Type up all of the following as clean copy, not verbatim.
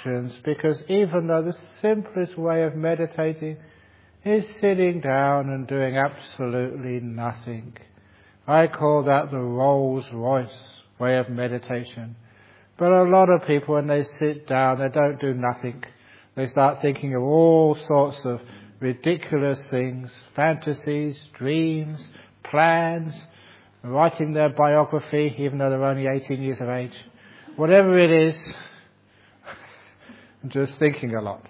instructions, because even though the simplest way of meditating is sitting down and doing absolutely nothing. I call that the Rolls-Royce way of meditation. But a lot of people, when they sit down, they don't do nothing. They start thinking of all sorts of ridiculous things, fantasies, dreams, plans, writing their biography, even though they're only 18 years of age. Whatever it is, just thinking a lot.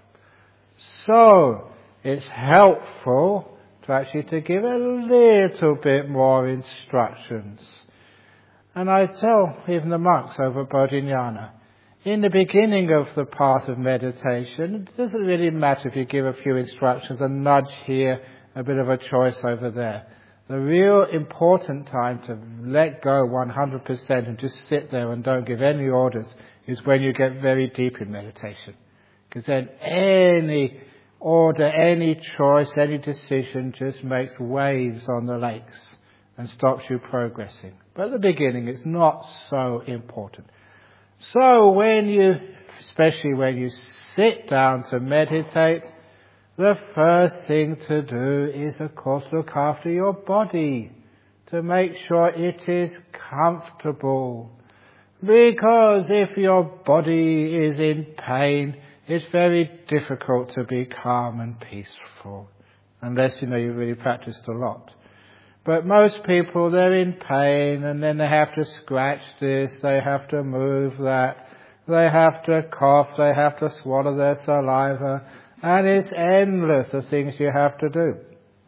So, it's helpful to actually to give a little bit more instructions. And I tell even the monks over at Bodhinyana, in the beginning of the path of meditation, it doesn't really matter if you give a few instructions, a nudge here, a bit of a choice over there. The real important time to let go 100% and just sit there and don't give any orders is when you get very deep in meditation. Because then any order, any choice, any decision just makes waves on the lakes and stops you progressing. But at the beginning, it's not so important. So especially when you sit down to meditate, the first thing to do is, of course, look after your body to make sure it is comfortable. Because if your body is in pain, it's very difficult to be calm and peaceful, unless you really practiced a lot. But most people, they're in pain, and then they have to scratch this, they have to move that, they have to cough, they have to swallow their saliva, and it's endless of things you have to do.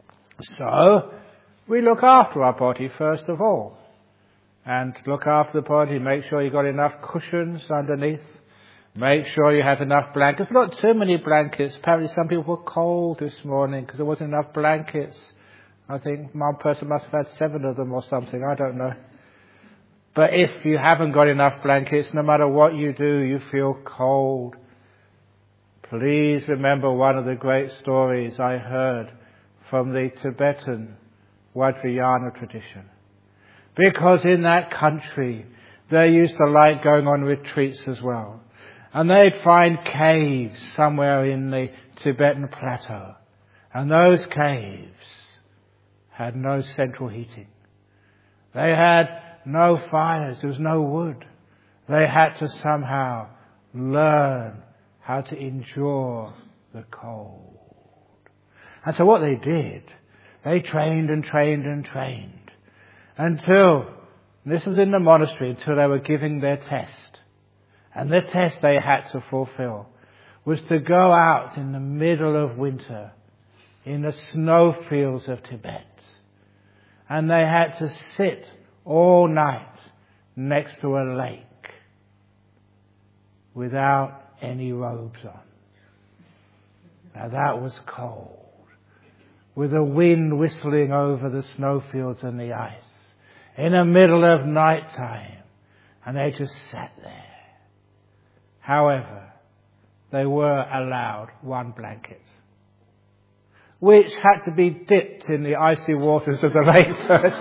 So, we look after our body first of all. And look after the body, make sure you've got enough cushions underneath. Make sure you have enough blankets. Not too many blankets. Apparently some people were cold this morning because there wasn't enough blankets. I think one person must have had 7 of them or something. I don't know. But if you haven't got enough blankets, no matter what you do, you feel cold. Please remember one of the great stories I heard from the Tibetan Vajrayana tradition. Because in that country, they used to like going on retreats as well. And they'd find caves somewhere in the Tibetan plateau. And those caves had no central heating. They had no fires. There was no wood. They had to somehow learn how to endure the cold. And so what they did, they trained and trained and trained until, this was in the monastery, until they were giving their test. And the test they had to fulfill was to go out in the middle of winter in the snowfields of Tibet. And they had to sit all night next to a lake without any robes on. Now that was cold, with the wind whistling over the snowfields and the ice in the middle of night time, and they just sat there. However, they were allowed 1 blanket, which had to be dipped in the icy waters of the lake first.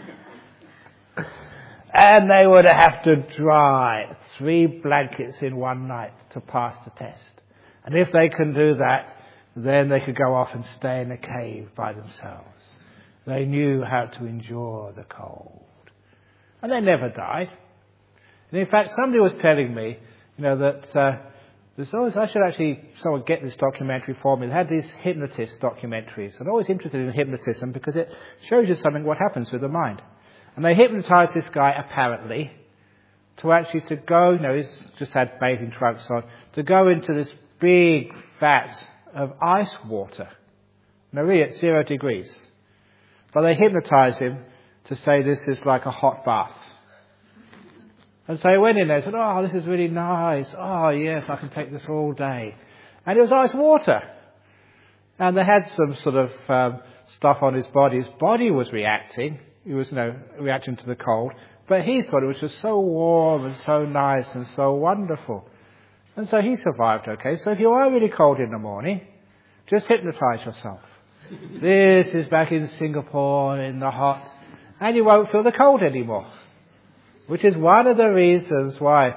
And they would have to dry 3 blankets in one night to pass the test. And if they can do that, then they could go off and stay in a cave by themselves. They knew how to endure the cold. And they never died. And in fact, somebody was telling me, that there's always, I should actually, someone get this documentary for me. They had these hypnotist documentaries. I'm always interested in hypnotism because it shows you something what happens with the mind. And they hypnotized this guy, apparently, to go, he's just had bathing trunks on, to go into this big vat of ice water. Now really at 0 degrees. But they hypnotized him to say this is like a hot bath. And so he went in there and said, oh, this is really nice. Oh, yes, I can take this all day. And it was ice water. And they had some sort of stuff on his body. His body was reacting. He was, reacting to the cold. But he thought it was just so warm and so nice and so wonderful. And so he survived okay. So if you are really cold in the morning, just hypnotize yourself. This is back in Singapore in the hot. And you won't feel the cold anymore. Which is one of the reasons why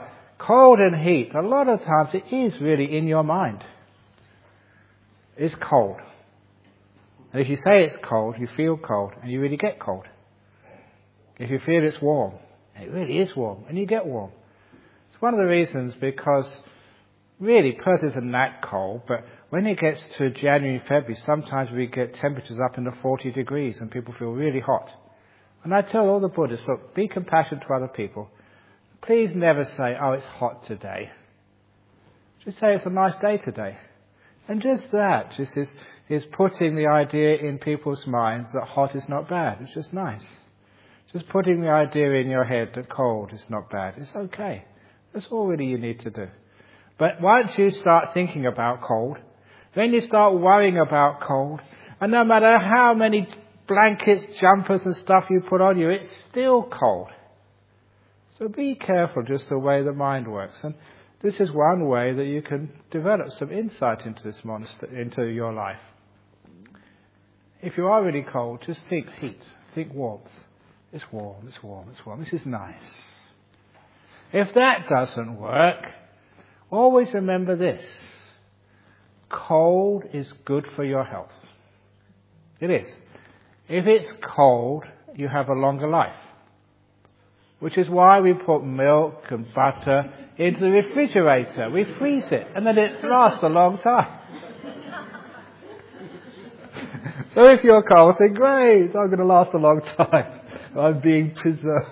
Cold and heat, a lot of times it is really in your mind. It's cold. And if you say it's cold, you feel cold, and you really get cold. If you feel it's warm, it really is warm, and you get warm. It's one of the reasons, because really Perth isn't that cold, but when it gets to January, February, sometimes we get temperatures up in the 40 degrees and people feel really hot. And I tell all the Buddhists, look, be compassionate to other people. Please never say, oh, it's hot today. Just say it's a nice day today. And just that is putting the idea in people's minds that hot is not bad. It's just nice. Just putting the idea in your head that cold is not bad. It's okay. That's all really you need to do. But once you start thinking about cold, then you start worrying about cold, and no matter how many blankets, jumpers and stuff you put on you, it's still cold. So be careful just the way the mind works. And this is one way that you can develop some insight into this into your life. If you are really cold, just think heat, think warmth. It's warm, it's warm, it's warm. This is nice. If that doesn't work, always remember this. Cold is good for your health. It is. If it's cold, you have a longer life. Which is why we put milk and butter into the refrigerator. We freeze it, and then it lasts a long time. So if you're cold, think, great, I'm going to last a long time. I'm being preserved.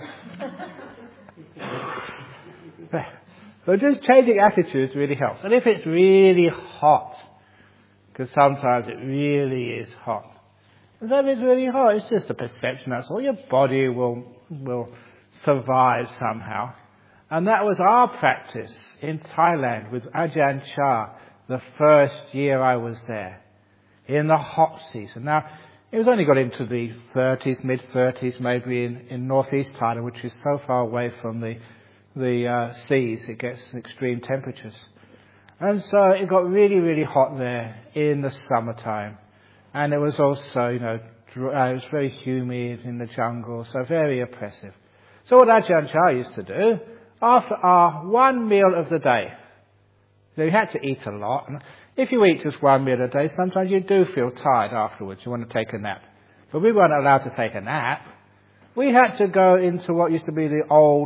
So just changing attitudes really helps. And if it's really hot, because sometimes it really is hot. And so if it's really hot, it's just a perception, that's all. Your body will survive somehow. And that was our practice in Thailand with Ajahn Chah the first year I was there, in the hot season. Now, it was only got into the 30s, mid-30s, maybe in northeast Thailand, which is so far away from the seas, it gets extreme temperatures. And so it got really, really hot there in the summertime. And it was also, it was very humid in the jungle, so very oppressive. So what Ajahn Chah used to do, after our one meal of the day, so you had to eat a lot. And if you eat just one meal a day, sometimes you do feel tired afterwards. You want to take a nap. But we weren't allowed to take a nap. We had to go into what used to be the old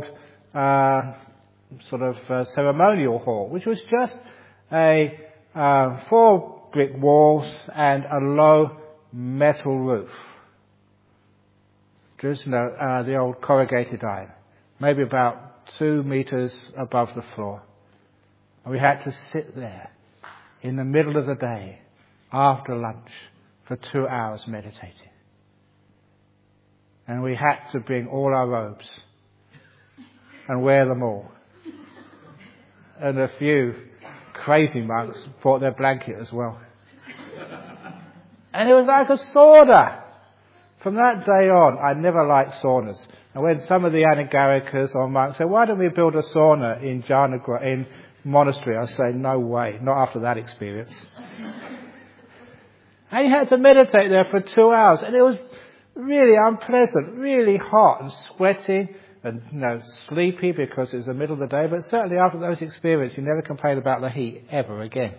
ceremonial hall, which was just a 4 brick walls and a low metal roof. Just the old corrugated iron, maybe about 2 meters above the floor. And we had to sit there in the middle of the day after lunch for 2 hours meditating. And we had to bring all our robes and wear them all. And a few crazy monks brought their blanket as well. And it was like a sauna. From that day on, I never liked saunas. And when some of the Anagarikas or monks said, why don't we build a sauna in in monastery? I say, no way, not after that experience. And you had to meditate there for 2 hours. And it was really unpleasant, really hot and sweating and sleepy because it was the middle of the day. But certainly after those experiences, you never complain about the heat ever again.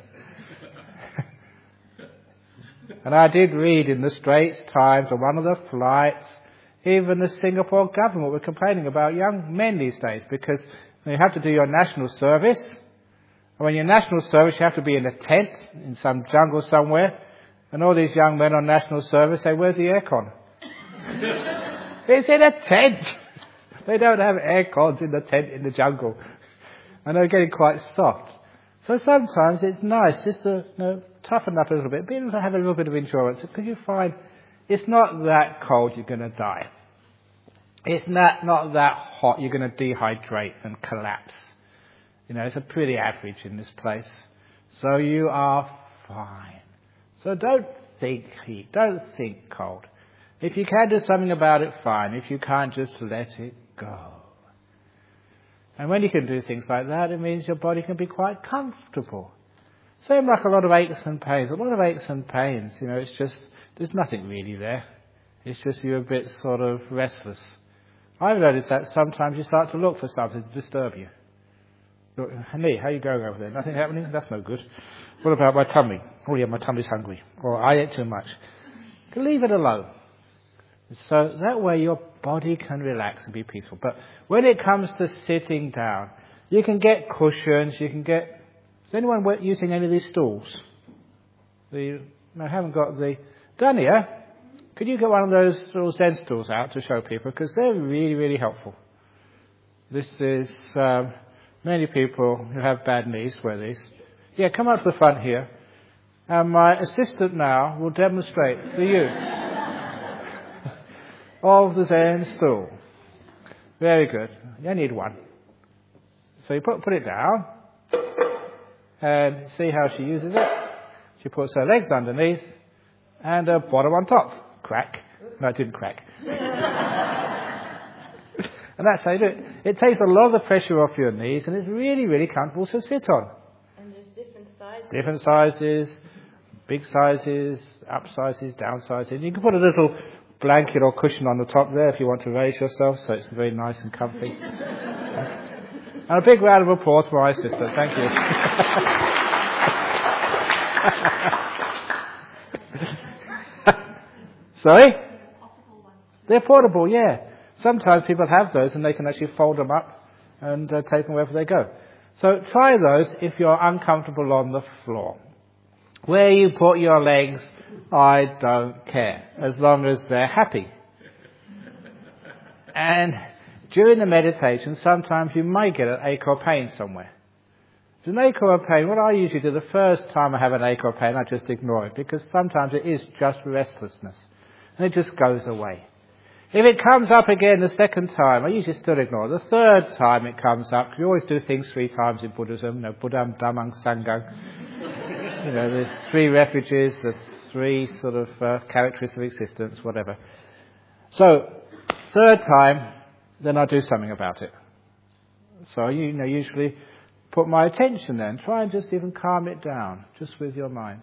And I did read in the Straits Times on one of the flights, even the Singapore government were complaining about young men these days because you have to do your national service. And when you're national service, you have to be in a tent in some jungle somewhere. And all these young men on national service say, where's the aircon? It's in a tent. They don't have aircons in the tent in the jungle. And they're getting quite soft. So sometimes it's nice just to toughen up a little bit, be able to have a little bit of endurance, because you find it's not that cold you're going to die. It's not that hot you're going to dehydrate and collapse. It's a pretty average in this place. So you are fine. So don't think heat, don't think cold. If you can do something about it, fine. If you can't, just let it go. And when you can do things like that, it means your body can be quite comfortable. Same like a lot of aches and pains. A lot of aches and pains, it's just, there's nothing really there. It's just you're a bit sort of restless. I've noticed that sometimes you start to look for something to disturb you. Look, Honey, how are you going over there? Nothing happening? That's no good. What about my tummy? Oh yeah, my tummy's hungry. Or I ate too much. Leave it alone. So that way your body can relax and be peaceful. But when it comes to sitting down, you can get cushions, you can get... Is anyone using any of these stools? I haven't got the... Dania, could you get one of those little Zen stools out to show people? Because they're really, really helpful. This is... many people who have bad knees wear these. Yeah, come up to the front here. And my assistant now will demonstrate the use of the Zen stool. Very good. You need one. So you put it down and see how she uses it. She puts her legs underneath and her bottom on top. Crack. No, it didn't crack. And that's how you do it. It takes a lot of the pressure off your knees and it's really, really comfortable to sit on. And there's different sizes. Different sizes, big sizes, up sizes, down sizes. You can put a little blanket or cushion on the top there if you want to raise yourself so it's very nice and comfy. And a big round of applause for my sister. Thank you. Sorry? They're portable, yeah. Sometimes people have those and they can actually fold them up and take them wherever they go. So try those if you're uncomfortable on the floor. Where you put your legs, I don't care, as long as they're happy. And during the meditation, sometimes you might get an ache or pain somewhere. If there's an ache or a pain, what I usually do the first time I have an ache or pain, I just ignore it, because sometimes it is just restlessness, and it just goes away. If it comes up again the second time, I usually still ignore it. The third time it comes up, you always do things 3 times in Buddhism, Buddham, Dhammam, Sangham. The 3 refuges, the 3 sort of characteristics of existence, whatever. So, third time, then I do something about it. So I usually put my attention then, try and just even calm it down, just with your mind.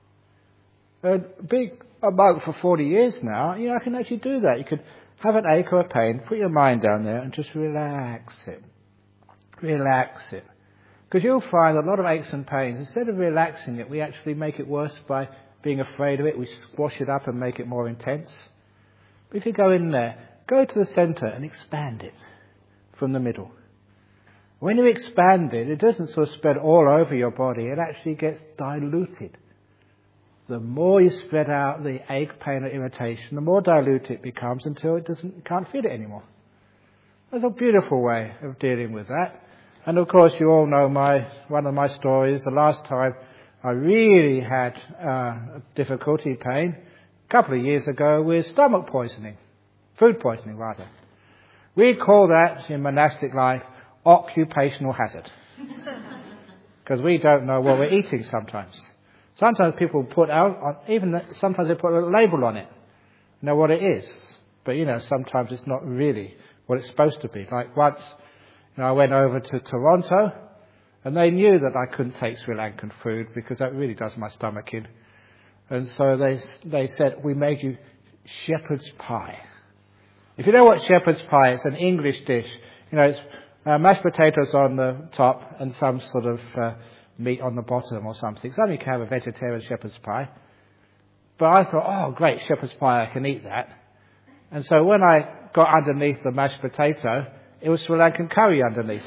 Being a monk for 40 years now, I can actually do that. You could have an ache or a pain, put your mind down there and just relax it. Relax it. Because you'll find a lot of aches and pains, instead of relaxing it, we actually make it worse by being afraid of it. We squash it up and make it more intense. But if you go in there, go to the center and expand it from the middle. When you expand it, it doesn't sort of spread all over your body. It actually gets diluted. The more you spread out the ache, pain, or irritation, the more diluted it becomes until you can't feel it anymore. That's a beautiful way of dealing with that. And of course, you all know one of my stories. The last time I really had difficulty, pain, a couple of years ago with stomach poisoning. Food poisoning, rather. We call that, in monastic life, occupational hazard. Because we don't know what we're eating sometimes. Sometimes people put sometimes they put a label on it, know what it is. But, sometimes it's not really what it's supposed to be. Like once, I went over to Toronto, and they knew that I couldn't take Sri Lankan food because that really does my stomach in. And so they said, we made you shepherd's pie. If you know what shepherd's pie is, an English dish. It's mashed potatoes on the top and some sort of meat on the bottom or something. Some you can have a vegetarian shepherd's pie. But I thought, oh, great, shepherd's pie, I can eat that. And so when I got underneath the mashed potato, it was Sri Lankan curry underneath.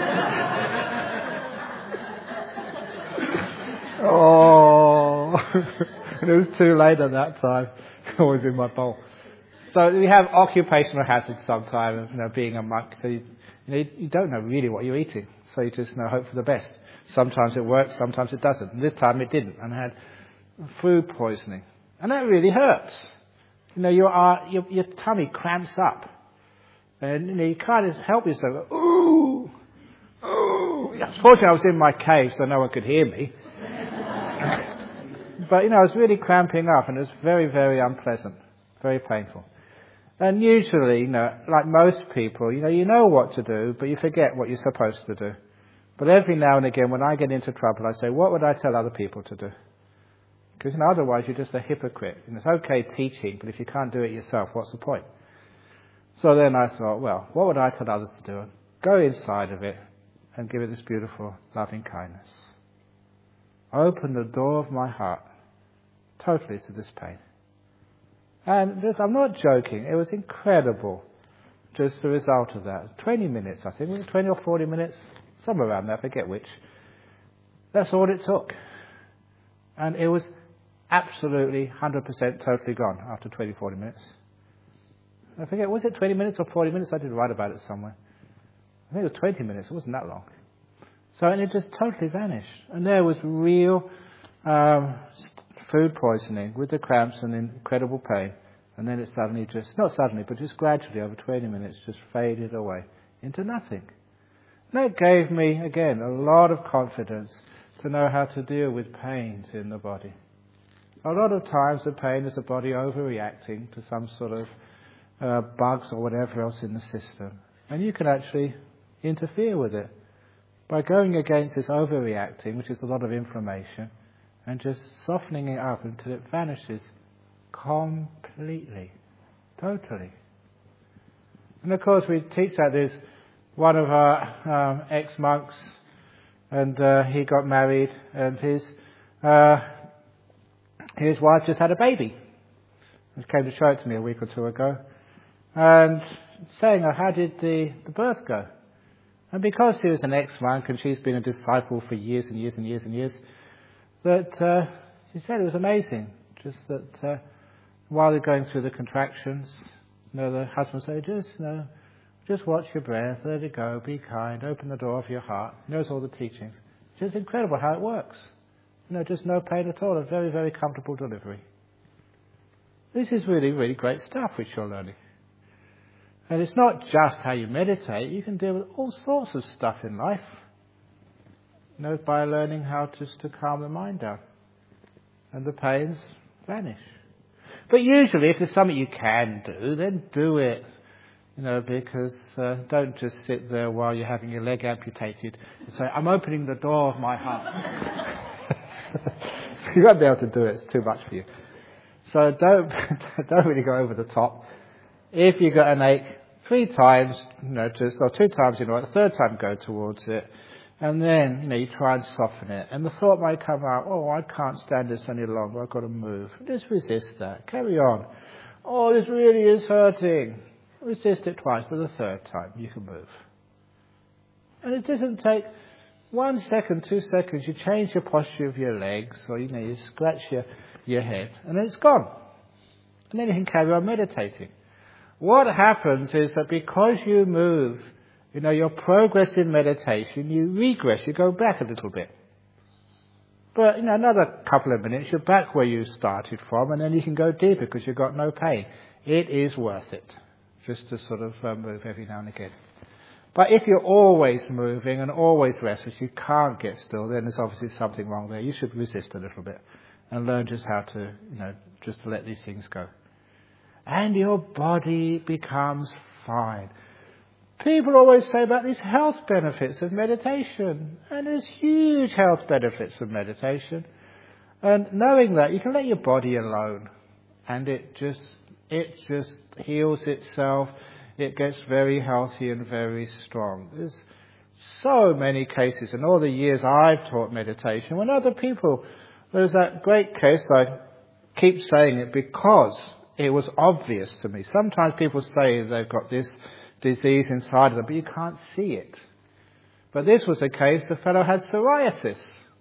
Oh, it was too late at that time. It was in my bowl. So we have occupational hazard sometimes, being a monk. So you don't know really what you're eating. So you just hope for the best. Sometimes it works, sometimes it doesn't. And this time it didn't. And I had food poisoning. And that really hurts. Your tummy cramps up. And you can't help yourself. Ooh! Ooh! Fortunately I was in my cave so no one could hear me. But, I was really cramping up and it was very, very unpleasant. Very painful. And usually, like most people, you know what to do, but you forget what you're supposed to do. But every now and again, when I get into trouble, I say, what would I tell other people to do? Because otherwise you're just a hypocrite. And it's okay teaching, but if you can't do it yourself, what's the point? So then I thought, well, what would I tell others to do? Go inside of it. and give it this beautiful loving kindness. Open the door of my heart totally to this pain. And this, I'm not joking, it was incredible, just the result of that. 20 minutes, I think, was it 20 or 40 minutes? Somewhere around there, I forget which. That's all it took. And it was absolutely 100% totally gone after 20, 40 minutes. I forget, was it 20 minutes or 40 minutes? I did write about it somewhere. I think it was 20 minutes, it wasn't that long. So, and it just totally vanished. And there was real food poisoning with the cramps and incredible pain. And then it suddenly just, not suddenly, but just gradually over 20 minutes just faded away into nothing. And that gave me, again, a lot of confidence to know how to deal with pains in the body. A lot of times the pain is the body overreacting to some sort of bugs or whatever else in the system. And you can actually interfere with it by going against this overreacting, which is a lot of inflammation, and just softening it up until it vanishes completely, totally. And of course we teach that. There's one of our ex-monks, and he got married, and his wife just had a baby. He came to show it to me a week or two ago, and saying, how did the birth go? And because he was an ex-monk and she's been a disciple for years and years and years and years, that she said it was amazing. Just that while they're going through the contractions, the husband said, just watch your breath, let it go, be kind, open the door of your heart. He knows all the teachings. It's just incredible how it works. Just no pain at all, a very, very comfortable delivery. This is really, really great stuff which you're learning. And it's not just how you meditate, you can deal with all sorts of stuff in life. By learning how just to calm the mind down. And the pains vanish. But usually if there's something you can do, then do it. Because don't just sit there while you're having your leg amputated and say, I'm opening the door of my heart. You won't be able to do it, it's too much for you. So don't really go over the top. If you got an ache, 3 times, or 2 times, the third time go towards it. And then, you try and soften it. And the thought might come out, I can't stand this any longer, I've got to move. Just resist that. Carry on. This really is hurting. Resist it twice, but the third time you can move. And it doesn't take 1 second, 2 seconds. You change your posture of your legs, or you scratch your head, and then it's gone. And then you can carry on meditating. What happens is that because you move, your progress in meditation, you regress, you go back a little bit. But, another couple of minutes, you're back where you started from, and then you can go deeper because you've got no pain. It is worth it, just to sort of move every now and again. But if you're always moving and always restless, you can't get still, then there's obviously something wrong there. You should resist a little bit and learn just how to, just to let these things go. And your body becomes fine. People always say about these health benefits of meditation. And there's huge health benefits of meditation. And knowing that, you can let your body alone. And it just heals itself. It gets very healthy and very strong. There's so many cases in all the years I've taught meditation. When other people, there's that great case, I keep saying it because it was obvious to me. Sometimes people say they've got this disease inside of them, but you can't see it. But this was a case, the fellow had psoriasis.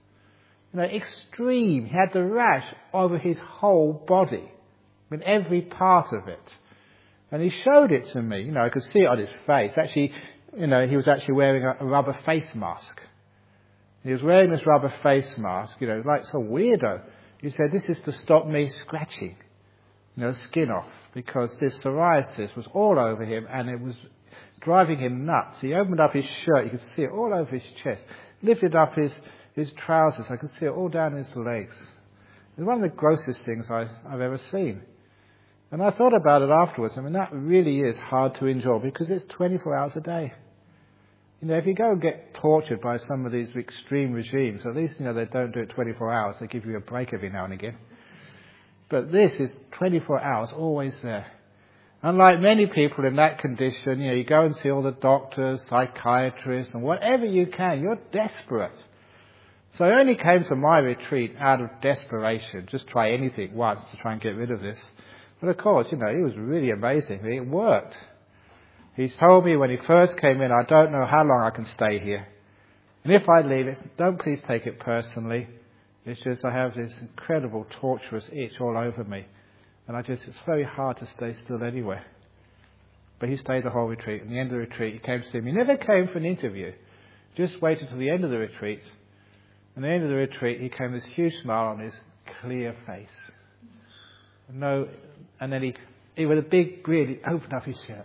Extreme. He had the rash over his whole body, in every part of it. And he showed it to me. I could see it on his face. Actually, he was actually wearing a rubber face mask. He was wearing this rubber face mask, like some weirdo. He said, this is to stop me scratching, skin off, because this psoriasis was all over him and it was driving him nuts. He opened up his shirt, you could see it all over his chest, lifted up his trousers, I could see it all down his legs. It was one of the grossest things I've ever seen. And I thought about it afterwards. That really is hard to endure because it's 24 hours a day. If you go and get tortured by some of these extreme regimes, at least, they don't do it 24 hours. They give you a break every now and again. But this is 24 hours, always there. Unlike many people in that condition, you go and see all the doctors, psychiatrists, and whatever you can. You're desperate. So I only came to my retreat out of desperation. Just try anything once to try and get rid of this. But of course, he was really amazing. It worked. He's told me when he first came in, I don't know how long I can stay here. And if I leave it, don't please take it personally. It's just I have this incredible torturous itch all over me. And it's very hard to stay still anywhere. But he stayed the whole retreat. At the end of the retreat, he came to see me. He never came for an interview. Just waited till the end of the retreat. And at the end of the retreat, he came with this huge smile on his clear face. And then he with a big grin, he opened up his shirt.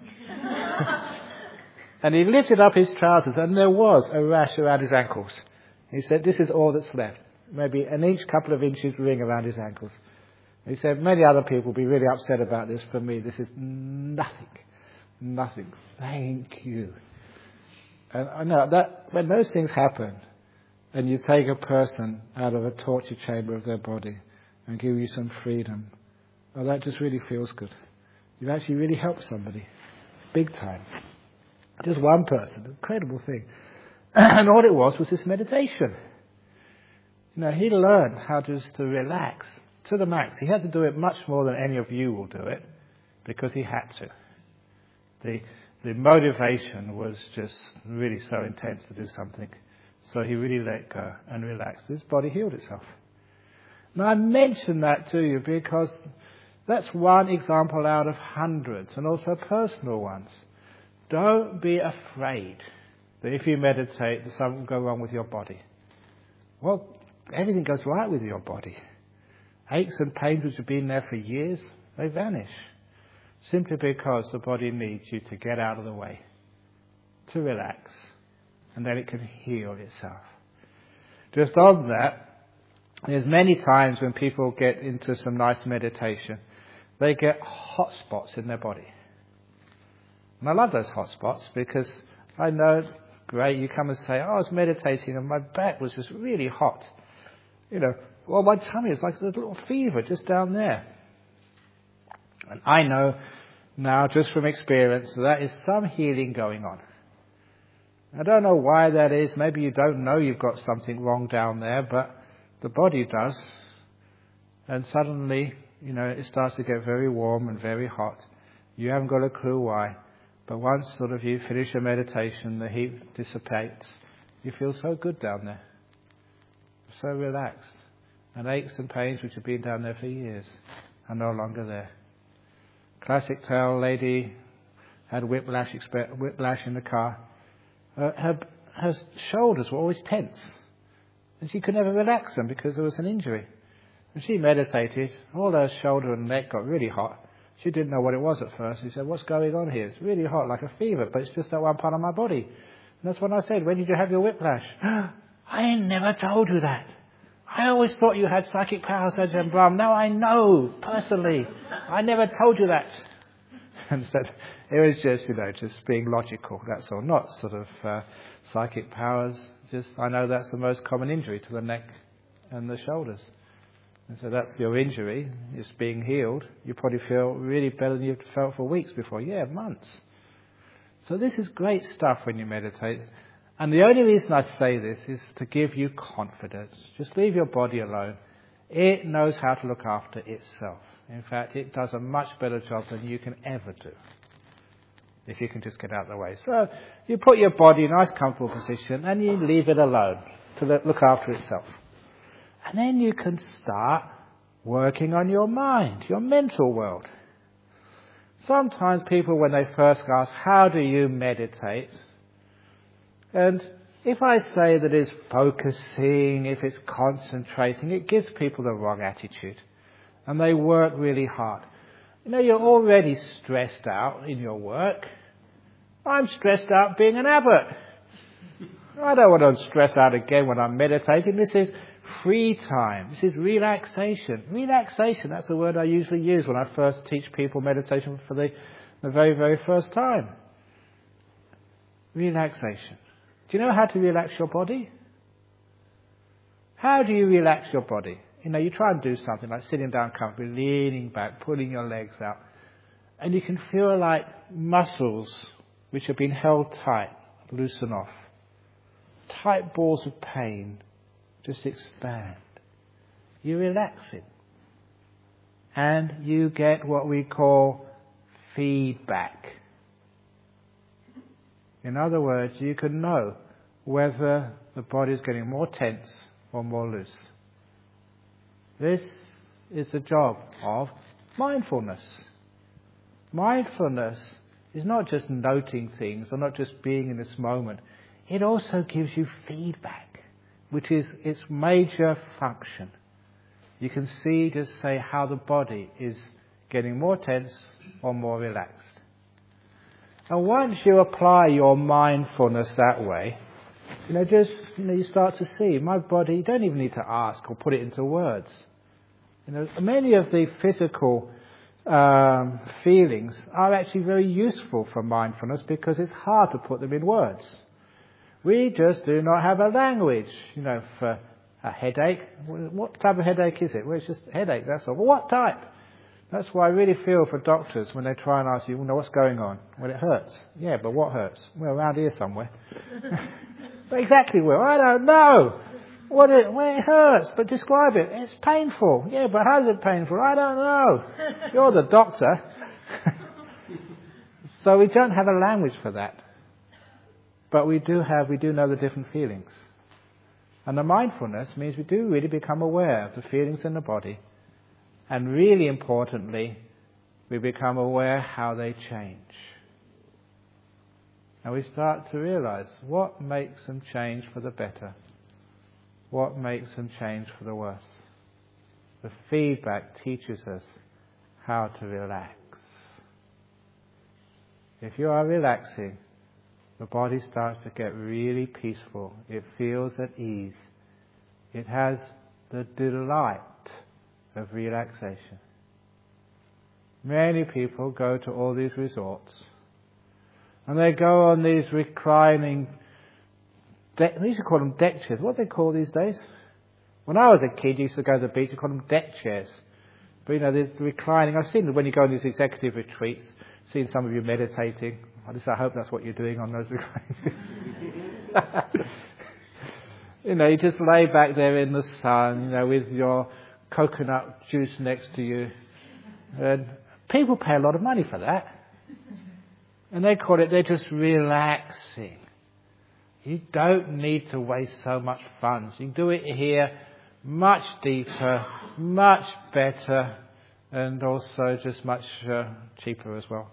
And he lifted up his trousers, and there was a rash around his ankles. He said, this is all that's left. Maybe an inch, couple of inches ring around his ankles. He said, many other people will be really upset about this. For me, this is nothing. Nothing. Thank you. And I know that when those things happen, and you take a person out of a torture chamber of their body and give you some freedom, that just really feels good. You've actually really helped somebody. Big time. Just one person. Incredible thing. And all it was this meditation. He learned how just to relax to the max. He had to do it much more than any of you will do it, because he had to. The motivation was just really so intense to do something. So he really let go and relaxed. His body healed itself. Now I mention that to you because that's one example out of hundreds, and also personal ones. Don't be afraid that if you meditate that something will go wrong with your body. Well, everything goes right with your body. Aches and pains which have been there for years, they vanish. Simply because the body needs you to get out of the way, to relax, and then it can heal itself. Just on that, there's many times when people get into some nice meditation, they get hot spots in their body. And I love those hot spots because I know, great, you come and say, I was meditating and my back was just really hot. Well, my tummy is like a little fever just down there. And I know now, just from experience, that is some healing going on. I don't know why that is. Maybe you don't know you've got something wrong down there, but the body does. And suddenly, it starts to get very warm and very hot. You haven't got a clue why. But once you finish your meditation, the heat dissipates. You feel so good down there. So relaxed. And aches and pains which have been down there for years are no longer there. Classic tale, lady had whiplash in the car. Her shoulders were always tense. And she could never relax them because there was an injury. When she meditated, all her shoulder and neck got really hot. She didn't know what it was at first. She said, what's going on here? It's really hot, like a fever, but it's just that one part of my body. And that's when I said, when did you have your whiplash? I never told you that. I always thought you had psychic powers, Ajahn Brahm. Now I know, personally. I never told you that. And so it was just, just being logical, that's all. Not psychic powers. Just, I know that's the most common injury to the neck and the shoulders. And so that's your injury. It's being healed. You probably feel really better than you've felt for weeks before. Yeah, months. So this is great stuff when you meditate. And the only reason I say this is to give you confidence. Just leave your body alone. It knows how to look after itself. In fact, it does a much better job than you can ever do, if you can just get out of the way. So you put your body in a nice comfortable position and you leave it alone to look after itself. And then you can start working on your mind, your mental world. Sometimes people, when they first ask, how do you meditate? And if I say that it's focusing, if it's concentrating, it gives people the wrong attitude. And they work really hard. You're already stressed out in your work. I'm stressed out being an abbot. I don't want to stress out again when I'm meditating. This is free time. This is relaxation. Relaxation, that's the word I usually use when I first teach people meditation for the very, very first time. Relaxation. Do you know how to relax your body? How do you relax your body? You try and do something like sitting down comfortably, leaning back, pulling your legs out. And you can feel like muscles which have been held tight loosen off. Tight balls of pain just expand. You relax it. And you get what we call feedback. In other words, you can know whether the body is getting more tense or more loose. This is the job of mindfulness. Mindfulness is not just noting things or not just being in this moment. It also gives you feedback, which is its major function. You can see, just say, how the body is getting more tense or more relaxed. And once you apply your mindfulness that way, you start to see, my body, you don't even need to ask or put it into words. Many of the physical feelings are actually very useful for mindfulness because it's hard to put them in words. We just do not have a language, for a headache. What type of headache is it? Well, it's just a headache, that's all. Well, what type? That's why I really feel for doctors when they try and ask you, what's going on? Well, it hurts. Yeah, but what hurts? Well, around here somewhere. But exactly where? I don't know. Where it hurts, but describe it. It's painful. Yeah, but how is it painful? I don't know. You're the doctor. So we don't have a language for that. But we do know the different feelings. And the mindfulness means we do really become aware of the feelings in the body. And really importantly, we become aware how they change. And we start to realize what makes them change for the better. What makes them change for the worse. The feedback teaches us how to relax. If you are relaxing, the body starts to get really peaceful. It feels at ease. It has the delight of relaxation. Many people go to all these resorts and they go on these reclining we used to call them deck chairs. What do they call these days? When I was a kid, you used to go to the beach, you call them deck chairs. But the reclining, I've seen when you go on these executive retreats, seen some of you meditating. At least I hope that's what you're doing on those reclining. You just lay back there in the sun, with your coconut juice next to you. And people pay a lot of money for that. And they're just relaxing. You don't need to waste so much funds. You can do it here much deeper, much better, and also just much cheaper as well.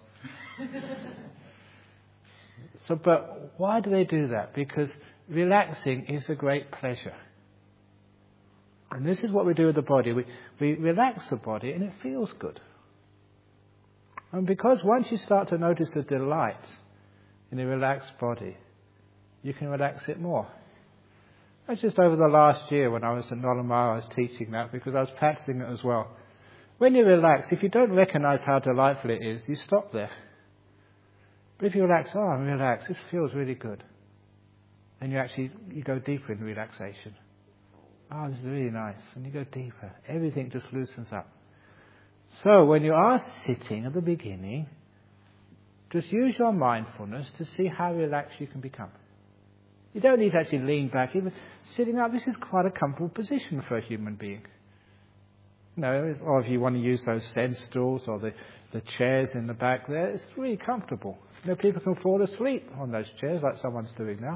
But why do they do that? Because relaxing is a great pleasure. And this is what we do with the body. We relax the body and it feels good. And because once you start to notice the delight in a relaxed body, you can relax it more. That's just over the last year when I was at Nolamara, I was teaching that because I was practicing it as well. When you relax, if you don't recognize how delightful it is, you stop there. But if you relax, I'm relaxed, this feels really good. Then you go deeper in relaxation. This is really nice. And you go deeper. Everything just loosens up. So when you are sitting at the beginning, just use your mindfulness to see how relaxed you can become. You don't need to actually lean back. Even sitting up, this is quite a comfortable position for a human being. Or if you want to use those Zen stools or the chairs in the back there, it's really comfortable. People can fall asleep on those chairs like someone's doing now.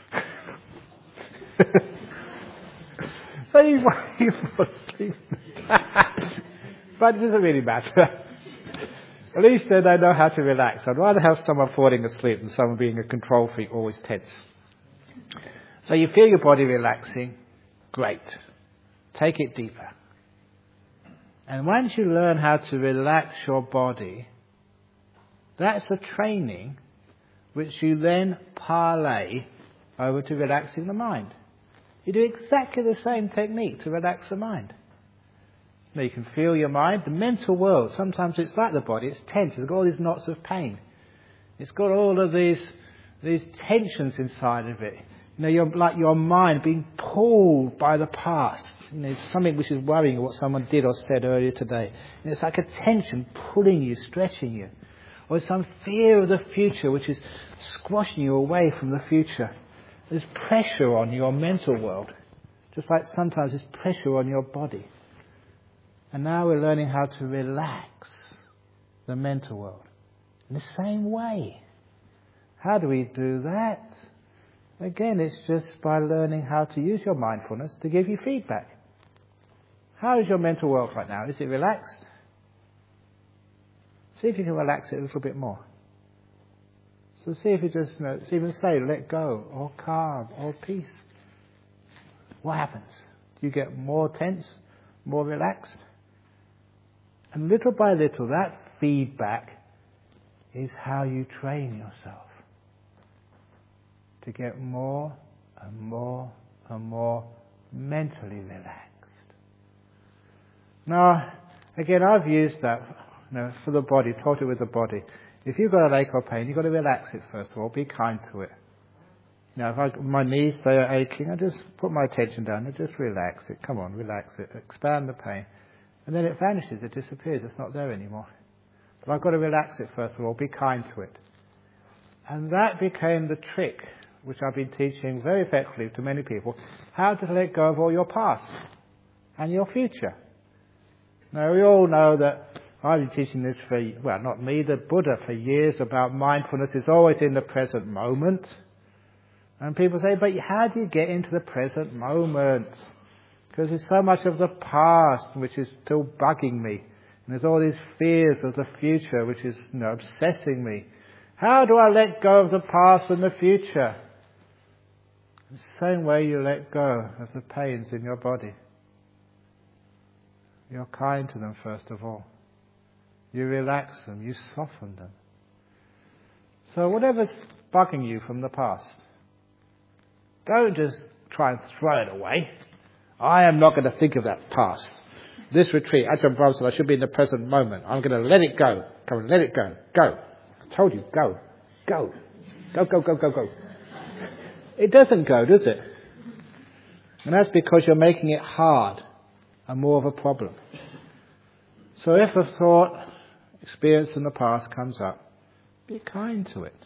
So you fall asleep. But it doesn't really matter. At least then they know how to relax. I'd rather have someone falling asleep than someone being a control freak, always tense. So you feel your body relaxing. Great. Take it deeper. And once you learn how to relax your body, that's a training which you then parlay over to relaxing the mind. You do exactly the same technique to relax the mind. You can feel your mind. The mental world, sometimes it's like the body, it's tense, it's got all these knots of pain. It's got all of these tensions inside of it. You're like your mind being pulled by the past. It's something which is worrying you, what someone did or said earlier today. And it's like a tension pulling you, stretching you. Or some fear of the future which is squashing you away from the future. There's pressure on your mental world. Just like sometimes there's pressure on your body. And now we're learning how to relax the mental world in the same way. How do we do that? Again, it's just by learning how to use your mindfulness to give you feedback. How is your mental world right now? Is it relaxed? See if you can relax it a little bit more. So see if you just, even say let go, or calm, or peace. What happens? Do you get more tense, more relaxed? And little by little, that feedback is how you train yourself to get more and more and more mentally relaxed. Now, again, I've used that for the body, taught it with the body. If you've got an ache or pain, you've got to relax it first of all, be kind to it. If my knees, they are aching, I just put my attention down and just relax it. Come on, relax it, expand the pain. And then it vanishes, it disappears, it's not there anymore. But I've got to relax it first of all, be kind to it. And that became the trick, which I've been teaching very effectively to many people, how to let go of all your past and your future. Now, we all know that I've been teaching this not me, the Buddha, for years about mindfulness is always in the present moment. And people say, but how do you get into the present moment? Because there's so much of the past which is still bugging me. And there's all these fears of the future which is obsessing me. How do I let go of the past and the future? The same way you let go of the pains in your body. You're kind to them first of all. You relax them, you soften them. So whatever's bugging you from the past, don't just try and throw it away. I am not going to think of that past. This retreat, Ajahn Brahm said I should be in the present moment. I'm going to let it go. Come on, let it go. Go. I told you, go. Go. Go, go, go, go, go. It doesn't go, does it? And that's because you're making it hard and more of a problem. So if a thought, experience in the past comes up, be kind to it.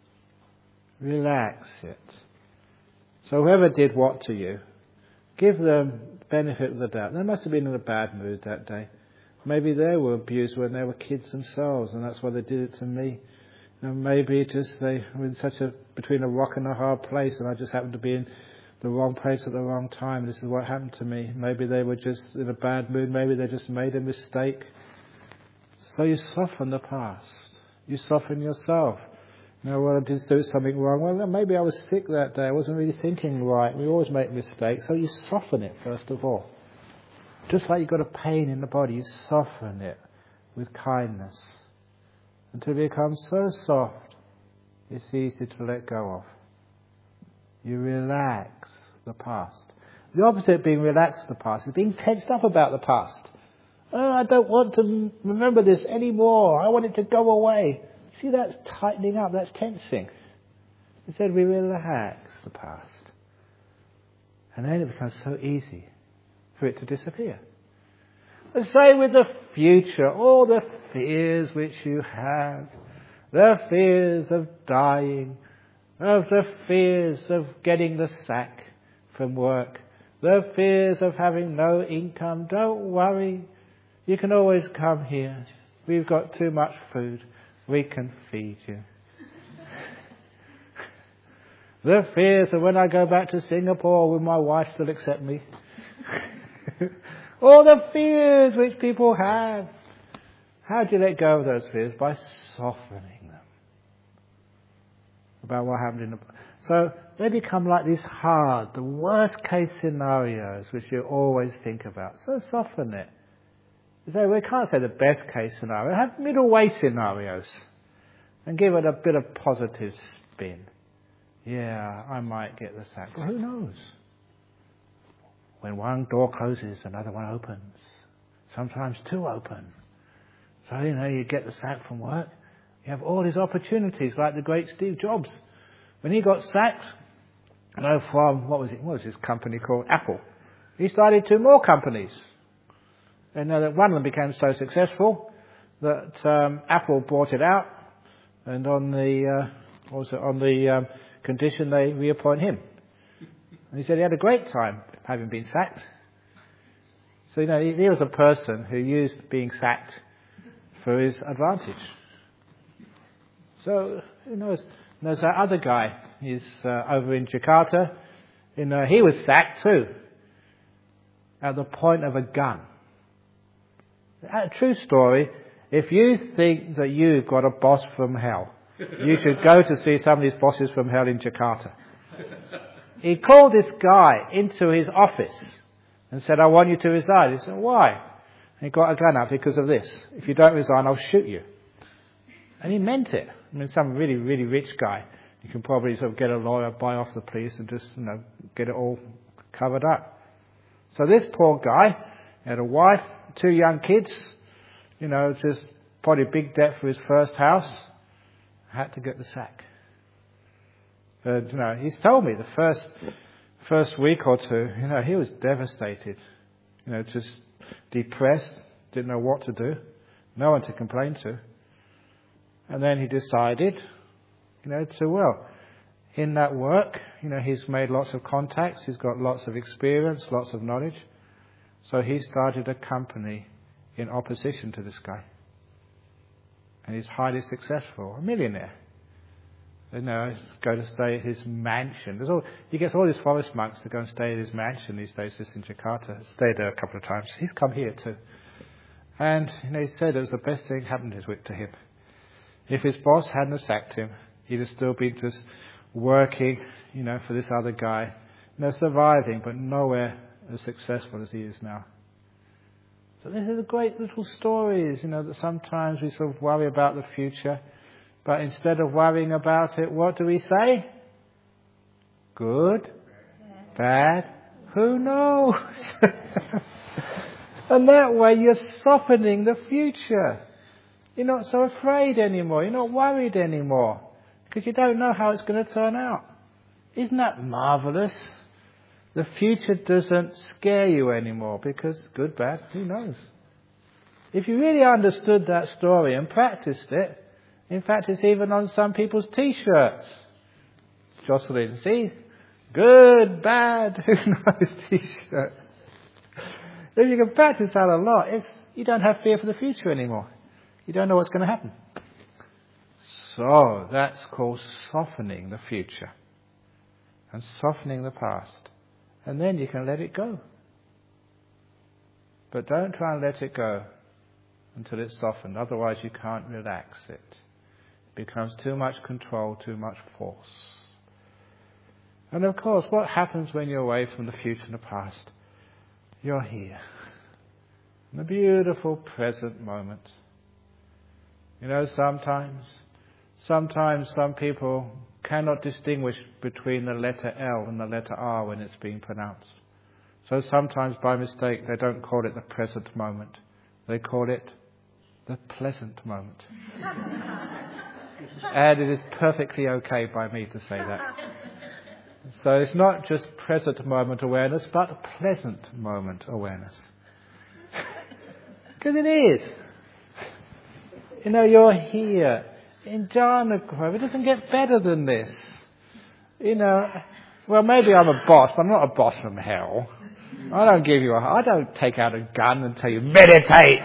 Relax it. So whoever did what to you, give them benefit of the doubt. They must have been in a bad mood that day. Maybe they were abused when they were kids themselves, and that's why they did it to me. And maybe just they were in between a rock and a hard place, and I just happened to be in the wrong place at the wrong time. This is what happened to me. Maybe they were just in a bad mood. Maybe they just made a mistake. So you soften the past. You soften yourself. Well, I did do something wrong. Well, maybe I was sick that day. I wasn't really thinking right. We always make mistakes. So you soften it first of all. Just like you've got a pain in the body, you soften it with kindness until it becomes so soft, it's easy to let go of. You relax the past. The opposite of being relaxed the past is being tensed up about the past. Oh, I don't want to remember this anymore. I want it to go away. See, that's tightening up, that's tensing. Instead, we relax the past. And then it becomes so easy for it to disappear. The same with the future, all the fears which you have, the fears of dying, of the fears of getting the sack from work, the fears of having no income. Don't worry, you can always come here. We've got too much food. We can feed you. The fears of when I go back to Singapore, will my wife still accept me? All the fears which people have. How do you let go of those fears? By softening them. About what happened in the... So they become like these hard, the worst case scenarios which you always think about. So soften it. So we can't say the best case scenario. Have middle way scenarios and give it a bit of positive spin. Yeah, I might get the sack. Well, who knows? When one door closes, another one opens. Sometimes two open. So, you get the sack from work. You have all these opportunities, like the great Steve Jobs. When he got sacked, from, what was his company called? Apple. He started 2 more companies. And that one of them became so successful that Apple bought it out, and on the condition they reappoint him. And he said he had a great time having been sacked. So he was a person who used being sacked for his advantage. So there's that other guy. He's over in Jakarta. He was sacked too, at the point of a gun. A true story. If you think that you've got a boss from hell, you should go to see some of these bosses from hell in Jakarta. He called this guy into his office and said, "I want you to resign." He said, "Why?" And he got a gun out because of this. "If you don't resign, I'll shoot you." And he meant it. Some really, really rich guy. You can probably sort of get a lawyer, buy off the police, and just, get it all covered up. So this poor guy had a wife, 2 young kids, just probably a big debt for his first house. Had to get the sack. But, he's told me the first week or 2, he was devastated. Just depressed, didn't know what to do, no one to complain to. And then he decided, in that work, he's made lots of contacts, he's got lots of experience, lots of knowledge. So he started a company in opposition to this guy. And he's highly successful, a millionaire. Go to stay at his mansion. He gets all these forest monks to go and stay at his mansion these days, just in Jakarta. Stayed there a couple of times. He's come here too. And, he said it was the best thing happened to him. If his boss hadn't sacked him, he'd have still been just working, for this other guy. Surviving, but nowhere as successful as he is now. So this is a great little stories, that sometimes we sort of worry about the future. But instead of worrying about it, what do we say? Good? Bad? Who knows? And that way you're softening the future. You're not so afraid anymore. You're not worried anymore. Because you don't know how it's going to turn out. Isn't that marvellous? The future doesn't scare you anymore because good, bad, who knows? If you really understood that story and practiced it, in fact it's even on some people's t-shirts. Jocelyn, see? Good, bad, who knows t-shirt. If you can practice that a lot, you don't have fear for the future anymore. You don't know what's going to happen. So that's called softening the future and softening the past. And then you can let it go. But don't try and let it go until it's softened. Otherwise you can't relax it. It becomes too much control, too much force. And of course, what happens when you're away from the future and the past? You're here. In the beautiful present moment. Sometimes some people cannot distinguish between the letter L and the letter R when it's being pronounced. So sometimes by mistake they don't call it the present moment. They call it the pleasant moment. And it is perfectly okay by me to say that. So it's not just present moment awareness, but pleasant moment awareness. Because it is. You're here in Jhana Grove. It doesn't get better than this. Well, maybe I'm a boss, but I'm not a boss from hell. I don't take out a gun and tell you, meditate!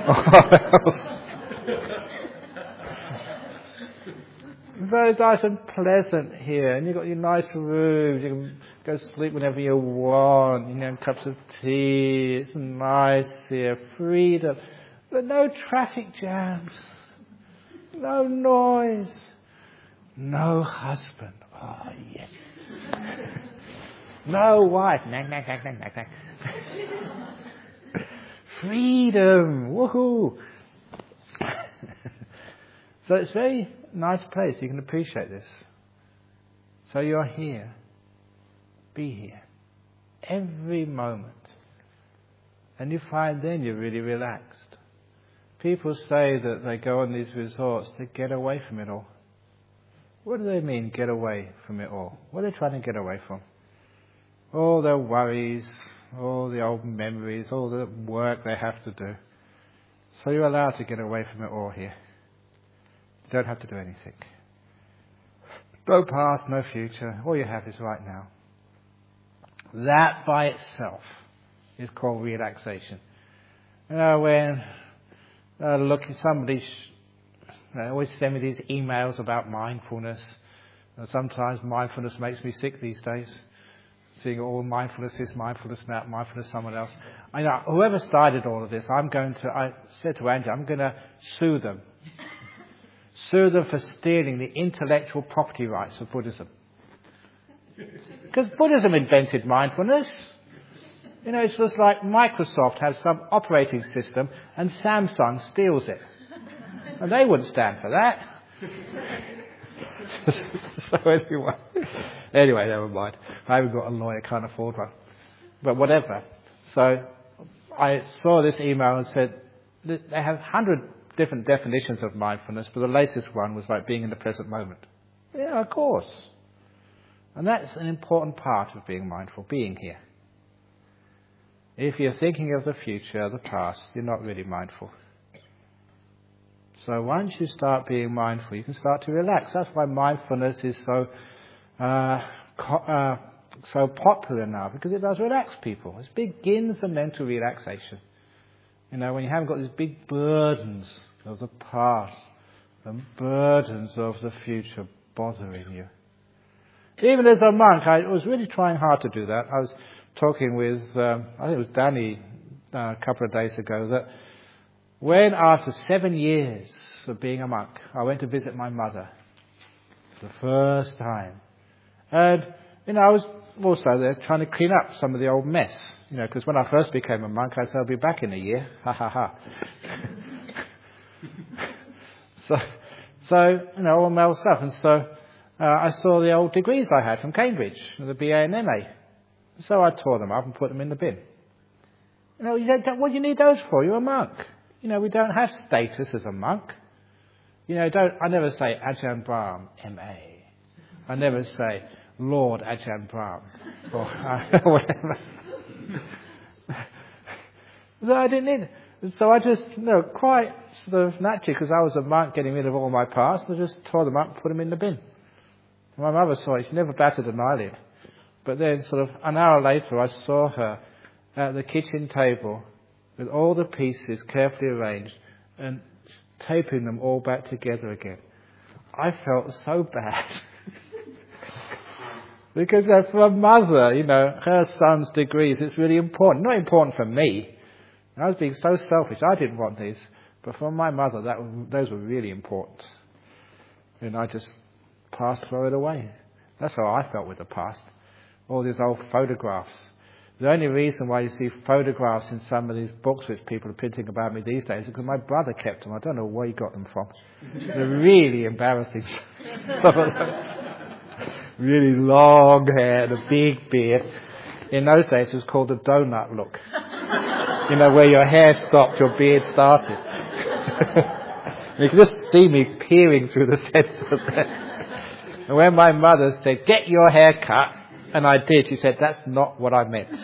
Very nice and pleasant here, and you've got your nice rooms. You can go sleep whenever you want. Cups of tea. It's nice here, freedom, but no traffic jams, no noise, no husband. Oh yes, no wife. Nag, nag, nag, nag, nag, nag. Freedom, woohoo! So it's a very nice place. You can appreciate this. So you're here. Be here. Every moment. And you find then you're really relaxed. People say that they go on these resorts to get away from it all. What do they mean, get away from it all? What are they trying to get away from? All their worries, all the old memories, all the work they have to do. So you're allowed to get away from it all here. You don't have to do anything. No past, no future. All you have is right now. That by itself is called relaxation. When somebody they always send me these emails about mindfulness. And sometimes mindfulness makes me sick these days. Seeing all mindfulness this, mindfulness that, mindfulness someone else. I know whoever started all of this, I said to Angie, I'm going to sue them. Sue them for stealing the intellectual property rights of Buddhism. Because Buddhism invented mindfulness. It's just like Microsoft has some operating system and Samsung steals it. And they wouldn't stand for that. So anyway, never mind. I haven't got a lawyer, can't afford one. But whatever. So I saw this email and said, they have 100 different definitions of mindfulness, but the latest one was like being in the present moment. Yeah, of course. And that's an important part of being mindful, being here. If you're thinking of the future, the past, you're not really mindful. So once you start being mindful, you can start to relax. That's why mindfulness is so popular now, because it does relax people. It begins the mental relaxation. When you haven't got these big burdens of the past and burdens of the future bothering you. Even as a monk, I was really trying hard to do that. I was talking with, I think it was Danny a couple of days ago, that when after 7 years of being a monk, I went to visit my mother for the first time. And, I was also there trying to clean up some of the old mess. Because when I first became a monk, I said, I'll be back in a year. Ha ha ha. So, all male stuff. And so, I saw the old degrees I had from Cambridge, the BA and MA. So I tore them up and put them in the bin. What do you need those for? You're a monk. We don't have status as a monk. I never say Ajahn Brahm, MA. I never say Lord Ajahn Brahm or whatever. So I didn't need it. So I just, quite sort of naturally, because I was a monk getting rid of all my past, I just tore them up and put them in the bin. My mother saw it. She never batted an eyelid. But then sort of an hour later, I saw her at the kitchen table with all the pieces carefully arranged and taping them all back together again. I felt so bad. Because for a mother, her son's degrees, it's really important. Not important for me. I was being so selfish. I didn't want these. But for my mother, those were really important. And I just throw it away. That's how I felt with the past. All these old photographs. The only reason why you see photographs in some of these books which people are printing about me these days is because my brother kept them. I don't know where he got them from. They're really embarrassing. Some of those. Really long hair and a big beard. In those days it was called the donut look. Where your hair stopped, your beard started. You can just see me peering through the sensor there. And when my mother said, get your hair cut, and I did, she said, that's not what I meant.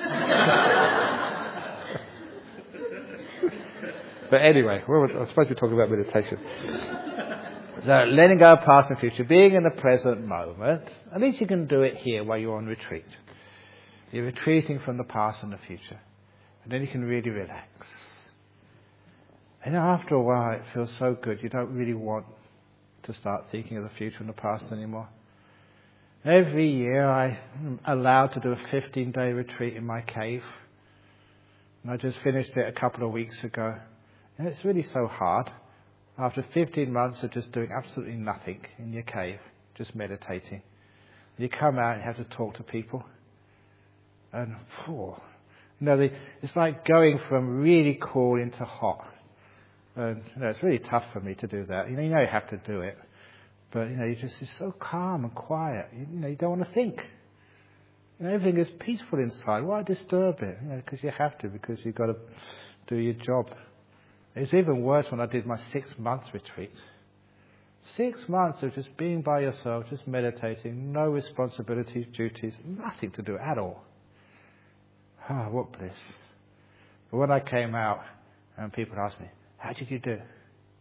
But anyway, I'm supposed to be talking about meditation. So letting go of past and future, being in the present moment, at least you can do it here while you're on retreat. You're retreating from the past and the future. And then you can really relax. And after a while it feels so good, you don't really want to start thinking of the future and the past anymore. Every year I'm allowed to do a 15-day retreat in my cave. And I just finished it a couple of weeks ago. And it's really so hard. After 15 months of just doing absolutely nothing in your cave, just meditating. You come out and you have to talk to people. And, it's like going from really cool into hot. And, it's really tough for me to do that. You have to do it. But, it's so calm and quiet. You don't want to think. Everything is peaceful inside. Why disturb it? Because you have to, because you've got to do your job. It's even worse when I did my 6-month retreat. 6 months of just being by yourself, just meditating, no responsibilities, duties, nothing to do at all. Ah, what bliss. But when I came out and people asked me, how did you do it?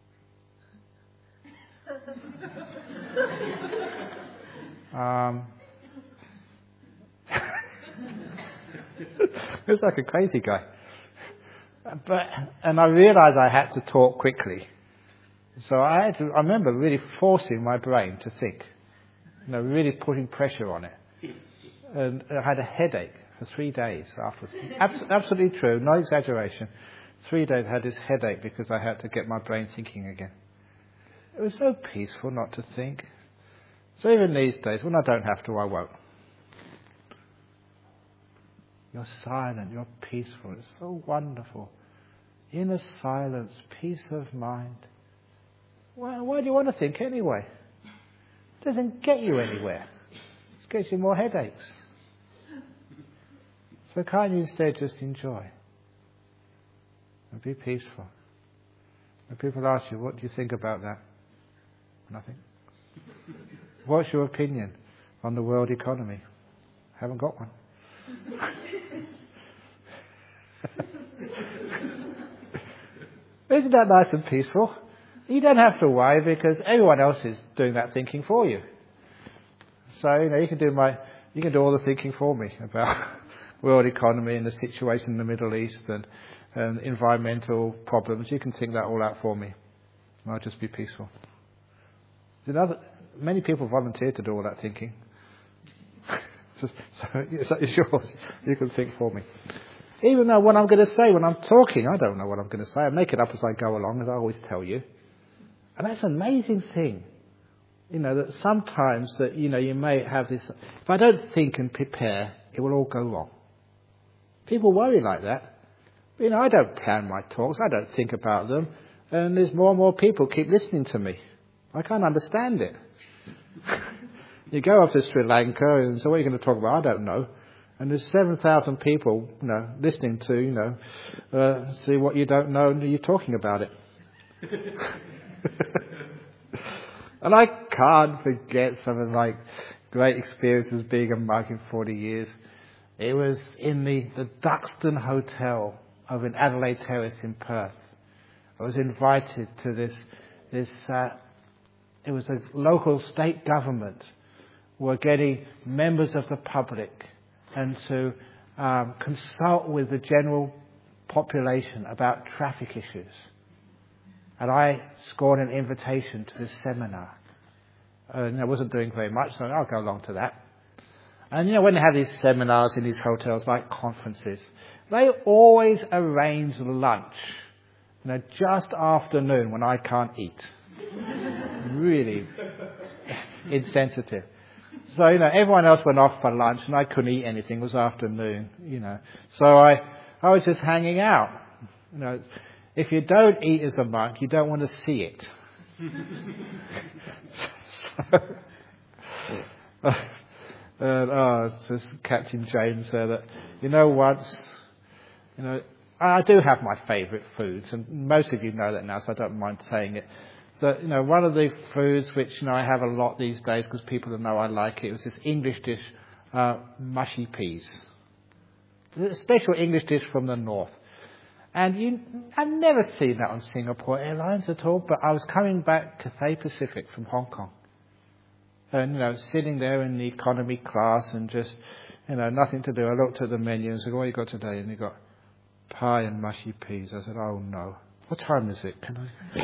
It's like a crazy guy. And I realized I had to talk quickly. So I remember really forcing my brain to think. Really putting pressure on it. And I had a headache for 3 days afterwards. Absolutely true, no exaggeration. 3 days I had this headache because I had to get my brain thinking again. It was so peaceful not to think. So even these days, when I don't have to, I won't. You're silent, you're peaceful. It's so wonderful. Inner silence, peace of mind. Why do you want to think anyway? It doesn't get you anywhere. It gets you more headaches. So can't you instead just enjoy and be peaceful? When people ask you, what do you think about that? Nothing. What's your opinion on the world economy? Haven't got one. Isn't that nice and peaceful? You don't have to worry because everyone else is doing that thinking for you. So, you can do all the thinking for me about world economy and the situation in the Middle East and environmental problems. You can think that all out for me. And I'll just be peaceful. Many people volunteer to do all that thinking. So it's yours. You can think for me. Even though what I'm going to say when I'm talking, I don't know what I'm going to say. I make it up as I go along, as I always tell you. And that's an amazing thing. That sometimes that, you may have this, if I don't think and prepare, it will all go wrong. People worry like that. But, I don't plan my talks. I don't think about them. And there's more and more people keep listening to me. I can't understand it. You go off to Sri Lanka and so what are you going to talk about? I don't know. And there's 7,000 people, listening to, see what you don't know and you're talking about it. And I can't forget some of my great experiences being a monk in 40 years. It was in the Duxton Hotel over in Adelaide Terrace in Perth. I was invited to this it was a local state government were getting members of the public and to consult with the general population about traffic issues. And I scored an invitation to this seminar. And I wasn't doing very much, so I'll go along to that. And when they have these seminars in these hotels, like conferences, they always arrange lunch, just after noon when I can't eat. Really insensitive. So, everyone else went off for lunch and I couldn't eat anything. It was afternoon, So I was just hanging out. If you don't eat as a monk, you don't want to see it. Just Captain James said that, once, I do have my favourite foods, and most of you know that now, so I don't mind saying it. But, one of the foods which, I have a lot these days because people know I like it, was this English dish, mushy peas. It's a special English dish from the north. And I've never seen that on Singapore Airlines at all, but I was coming back Cathay Pacific from Hong Kong. And, sitting there in the economy class and just, nothing to do. I looked at the menu and said, what have you got today? And you got pie and mushy peas. I said, oh no. What time is it? Can I?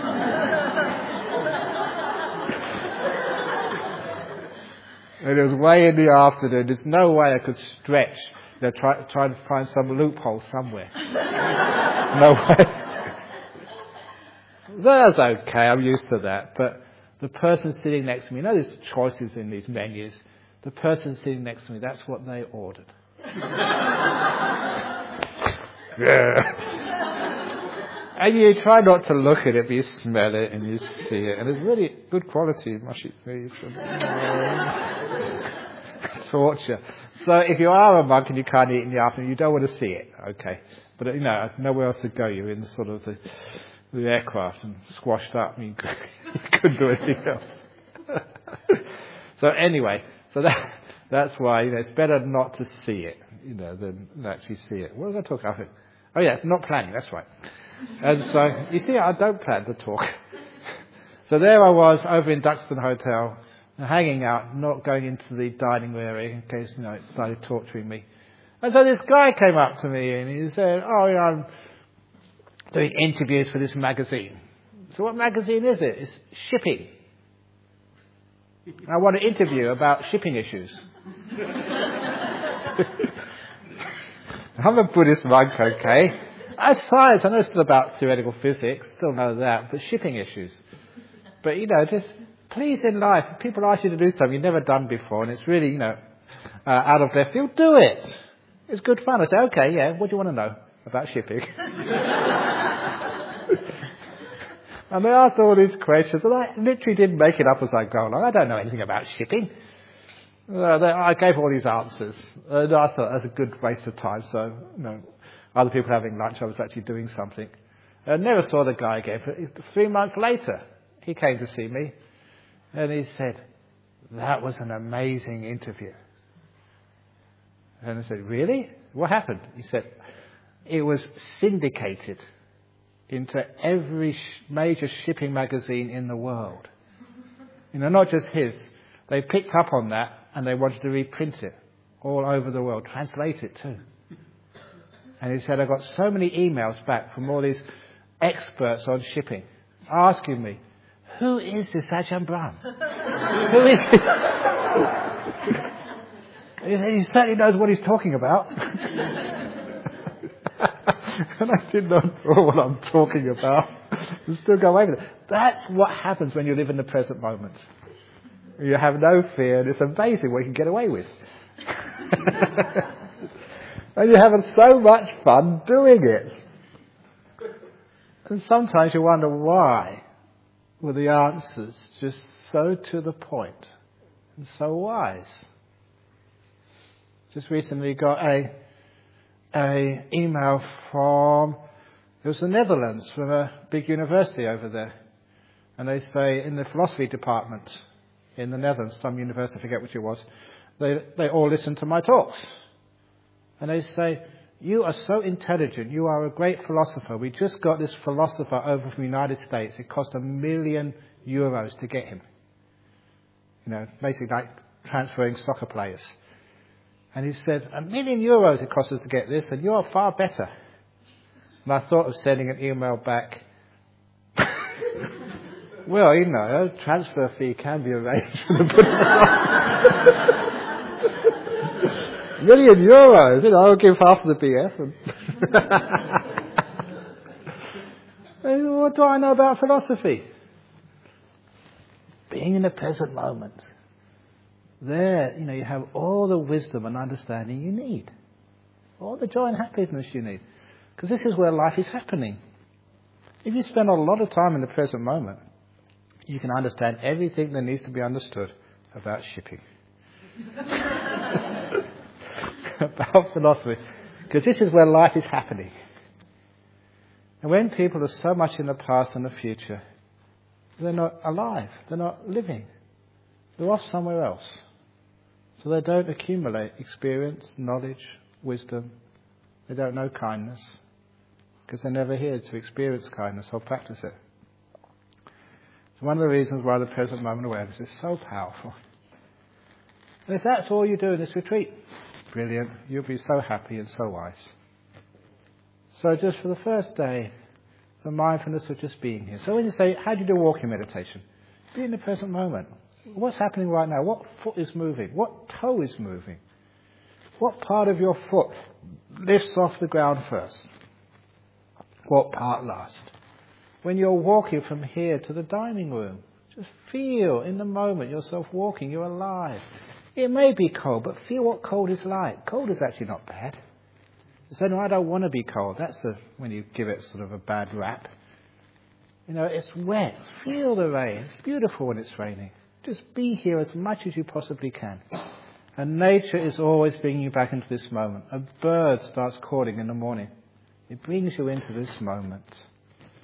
And it was way in the afternoon. There's no way I could stretch. Try to find some loophole somewhere. No way. That's okay. I'm used to that. But the person sitting next to me, there's choices in these menus. The person sitting next to me, that's what they ordered. Yeah. And you try not to look at it, but you smell it and you see it. And it's really good quality, mushy peas. Torture. So if you are a monk and you can't eat in the afternoon, you don't want to see it, okay? But nowhere else to go. You're in sort of the aircraft and squashed up. You couldn't do anything else. So anyway, that's why it's better not to see it, than actually see it. What was I talking about? Oh yeah, not planning. That's right. And so you see, I don't plan to talk. So there I was over in Duxton Hotel, hanging out, not going into the dining room area in case it started torturing me. And so this guy came up to me and he said, I'm doing interviews for this magazine. So what magazine is it? It's Shipping. I want to interview about shipping issues. I'm a Buddhist monk, okay? As science, I know still about theoretical physics, still know that, but shipping issues. But, just please in life, if people ask you to do something you've never done before and it's really, out of left field, do it. It's good fun. I say, okay, yeah, what do you want to know about shipping? And they asked all these questions, and I literally didn't make it up as I go along. I don't know anything about shipping. I gave all these answers. And I thought that was a good waste of time. So, other people having lunch, I was actually doing something. I never saw the guy again. But 3 months later, he came to see me, and he said, "That was an amazing interview." And I said, "Really? What happened?" He said, "It was syndicated into every major shipping magazine in the world. Not just his. They picked up on that and they wanted to reprint it all over the world, translate it too." And he said, "I got so many emails back from all these experts on shipping asking me, who is this Ajahn Brahm? Who is he?" He said, "He certainly knows what he's talking about." And I did not know what I'm talking about. And still go away with it. That's what happens when you live in the present moment. You have no fear, and it's amazing what you can get away with. And you're having so much fun doing it. And sometimes you wonder why were the answers just so to the point and so wise. Just recently got a email from, it was the Netherlands, from a big university over there. And they say in the philosophy department in the Netherlands, some university, I forget which it was, they all listen to my talks. And they say, "You are so intelligent, you are a great philosopher. We just got this philosopher over from the United States. It cost €1 million to get him." Basically like transferring soccer players. And he said, €1 million it cost us to get this, and you're far better. And I thought of sending an email back. Well, a transfer fee can be arranged. €1 million, I'll give half the BF. And what do I know about philosophy? Being in the present moment. There, you have all the wisdom and understanding you need. All the joy and happiness you need. Because this is where life is happening. If you spend a lot of time in the present moment, you can understand everything that needs to be understood about shipping. About philosophy. Because this is where life is happening. And when people are so much in the past and the future, they're not alive. They're not living. They're off somewhere else. So they don't accumulate experience, knowledge, wisdom. They don't know kindness. Because they're never here to experience kindness or practice it. So one of the reasons why the present moment awareness is so powerful. And if that's all you do in this retreat, brilliant. You'll be so happy and so wise. So just for the first day, the mindfulness of just being here. So when you say, how do you do walking meditation? Be in the present moment. What's happening right now? What foot is moving? What toe is moving? What part of your foot lifts off the ground first? What part last? When you're walking from here to the dining room, just feel in the moment yourself walking. You're alive. It may be cold, but feel what cold is like. Cold is actually not bad. You say, "No, I don't want to be cold." That's when you give it sort of a bad rap. It's wet. Feel the rain. It's beautiful when it's raining. Just be here as much as you possibly can. And nature is always bringing you back into this moment. A bird starts calling in the morning. It brings you into this moment.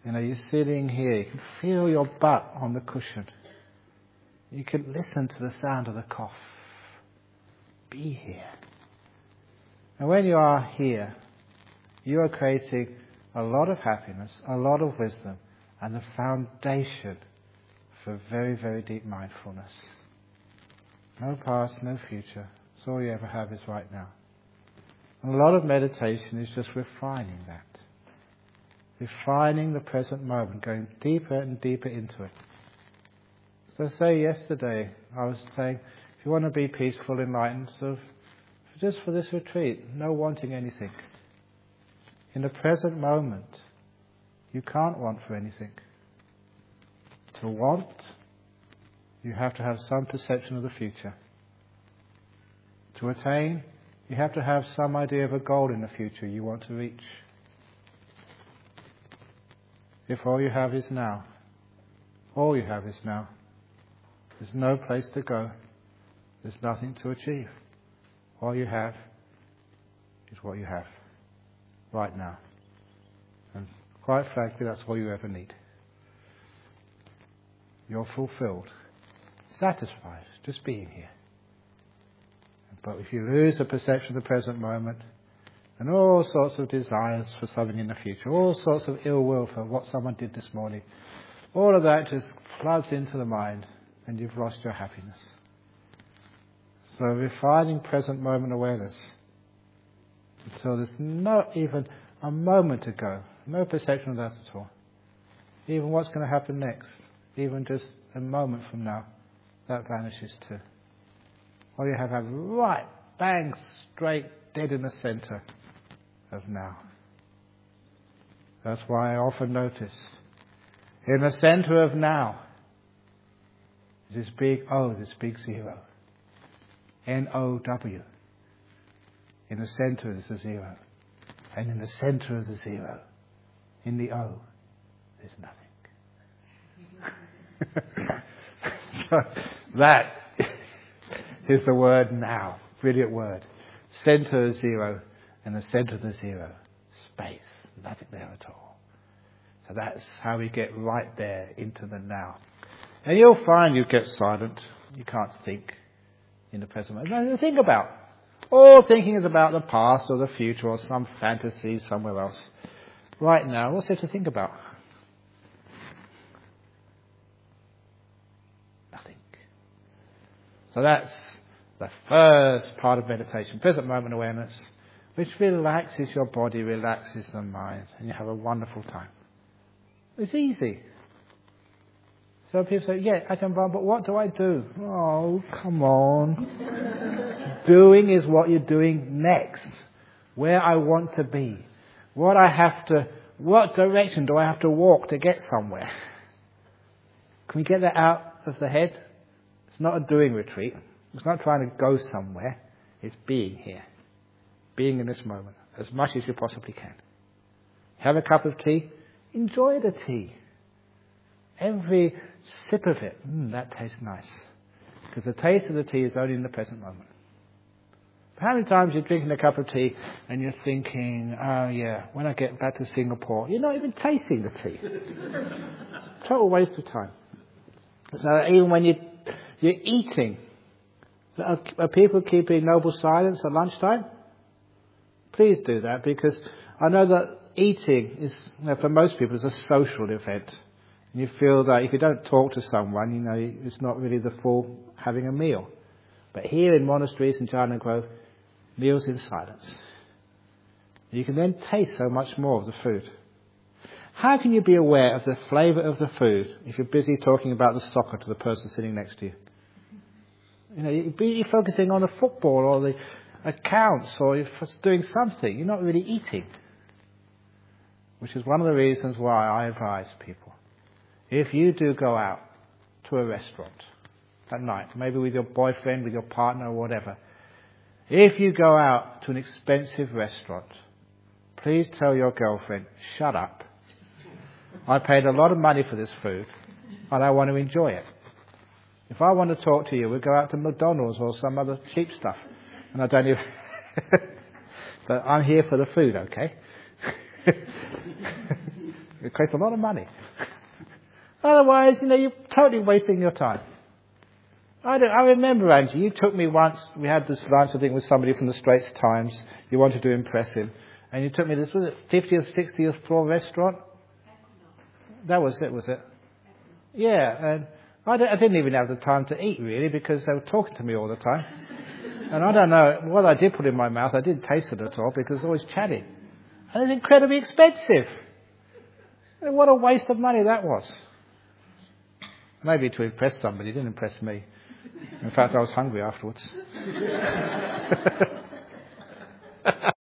You're sitting here, you can feel your butt on the cushion. You can listen to the sound of the cough. Be here. And when you are here, you are creating a lot of happiness, a lot of wisdom, and the foundation for very, very deep mindfulness. No past, no future. So all you ever have is right now. And a lot of meditation is just refining that. Refining the present moment, going deeper and deeper into it. So I say yesterday, I was saying, if you want to be peaceful, enlightened, just for this retreat, no wanting anything. In the present moment, you can't want for anything. To want, you have to have some perception of the future. To attain, you have to have some idea of a goal in the future you want to reach. If all you have is now, there's no place to go. There's nothing to achieve. All you have is what you have right now. And quite frankly, that's all you ever need. You're fulfilled, satisfied, just being here. But if you lose the perception of the present moment, and all sorts of desires for something in the future, all sorts of ill will for what someone did this morning, all of that just floods into the mind, and you've lost your happiness. So refining present moment awareness until there's not even a moment to go, no perception of that at all. Even what's going to happen next, even just a moment from now, that vanishes too. All you have right, bang, straight, dead in the centre of now. That's why I often notice, in the centre of now, is this big O, this big zero. N-O-W. In the centre is the zero. And in the centre of the zero, in the O, there's nothing. So that is the word now. Brilliant word. Centre is zero, and the centre of the zero, space. Nothing there at all. So that's how we get right there into the now. And you'll find you get silent. You can't think in the present moment. Nothing to think about. All thinking is about the past or the future or some fantasy somewhere else. Right now, what's there to think about? Nothing. So that's the first part of meditation, present moment awareness, which relaxes your body, relaxes the mind, and you have a wonderful time. It's easy. So people say, yeah, Ajahn Brahm, but what do I do? Oh, come on. Doing is what you're doing next. Where I want to be. What direction do I have to walk to get somewhere? Can we get that out of the head? It's not a doing retreat. It's not trying to go somewhere. It's being here. Being in this moment as much as you possibly can. Have a cup of tea. Enjoy the tea. Every sip of it, that tastes nice. Because the taste of the tea is only in the present moment. How many times you're drinking a cup of tea and you're thinking, oh yeah, when I get back to Singapore, you're not even tasting the tea. It's a total waste of time. So even when you're eating, are people keeping noble silence at lunchtime? Please do that, because I know that eating is, for most people, is a social event. And you feel that if you don't talk to someone, it's not really the full having a meal. But here in monasteries in Jhana Grove, meals in silence. You can then taste so much more of the food. How can you be aware of the flavour of the food if you're busy talking about the soccer to the person sitting next to you? You're busy focusing on the football or the accounts or you're doing something. You're not really eating. Which is one of the reasons why I advise people. If you do go out to a restaurant at night, maybe with your boyfriend, with your partner or whatever, if you go out to an expensive restaurant, please tell your girlfriend, shut up. I paid a lot of money for this food and I want to enjoy it. If I want to talk to you, we'll go out to McDonald's or some other cheap stuff. And I don't even... But I'm here for the food, okay? It costs a lot of money. Otherwise, you're totally wasting your time. I remember, Angie, you took me once, we had this lunch, I think, with somebody from the Straits Times. You wanted to impress him. And you took me this, was it 50th, 60th floor restaurant? That was it, was it? Yeah, and I didn't even have the time to eat, really, because they were talking to me all the time. And I don't know what I did put in my mouth. I didn't taste it at all because it was always chatting. And it's incredibly expensive. And what a waste of money that was. Maybe to impress somebody. It didn't impress me. In fact, I was hungry afterwards.